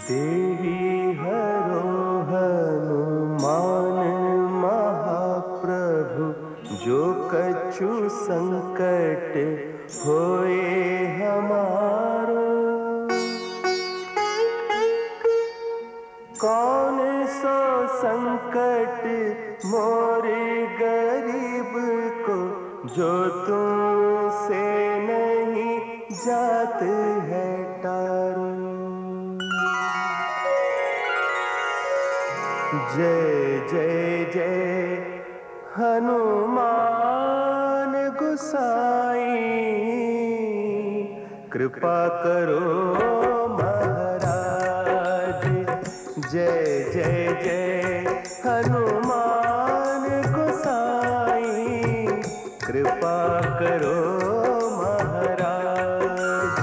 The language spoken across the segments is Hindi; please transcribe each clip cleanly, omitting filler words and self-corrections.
देवी हरो हनुमान महाप्रभु, जो कछु संकट होए हमारो। कौन सो संकट मोरे गरीब को, जो तुमसे नहीं जात है टारो। जय जय जय हनुमान गोसाई, कृपा करो महाराज। जय जय जय हनुमान गोसाई, कृपा करो महाराज।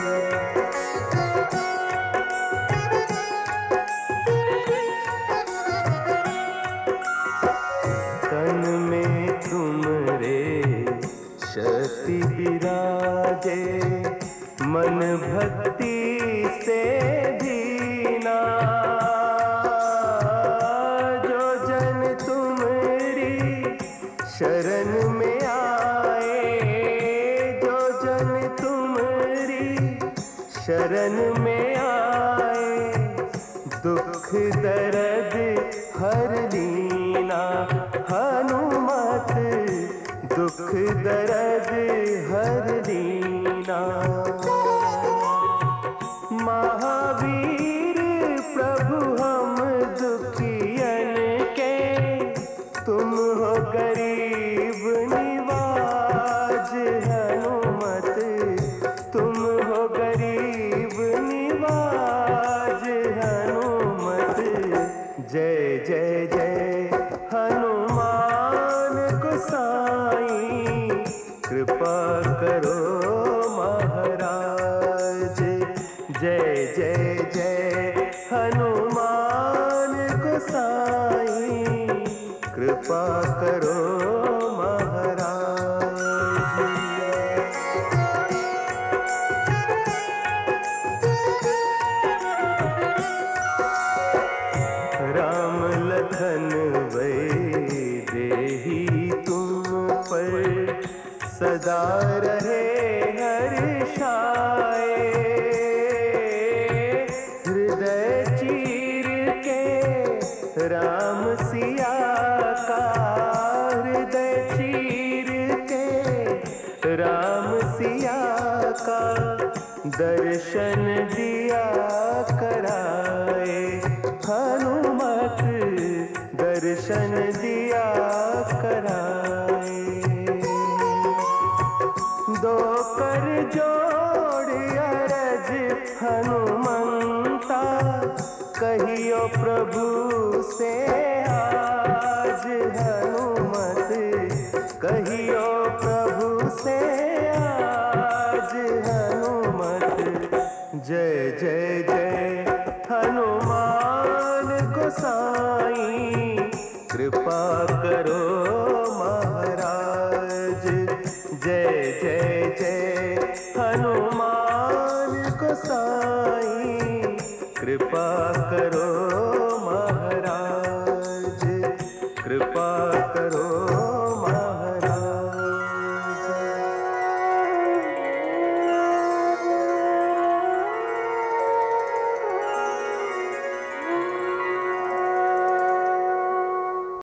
तन में तुमरे शक्ति विराजे, मन भक्ति से दीना। जो जन तुम्हारी शरण में आए, जो जन तुम्हारी शरण में आए, दुख दर्द हर लीना। हनुमत दुख दर्द हर लीना। महावीर प्रभु हम दुखियन के, तुम हो गरीब निवाज। हनुमत तुम हो गरीब निवाज। हनुमत जय जय जय हनुमान गोसाई, कृपा करो महाराज। जय जय जय हनुमान गोसाई, कृपा करो महाराज। राम लखन वैदेही तुम पर, सदा रहे हर्षाए। हृदय चीर के राम सिया का, हृदय चीर के राम सिया का, दर्शन दिया कराए। हनुमत दर्शन दिया कराए। दो कर जोड़ अरज हनुमंता, कहियो प्रभु से आज। हनुमत कहियो प्रभु से आज। हनुमत जय जय जय हनुमान गोसाई, कृपा करो महाराज। जय जय जय हनुमान गोसाई, कृपा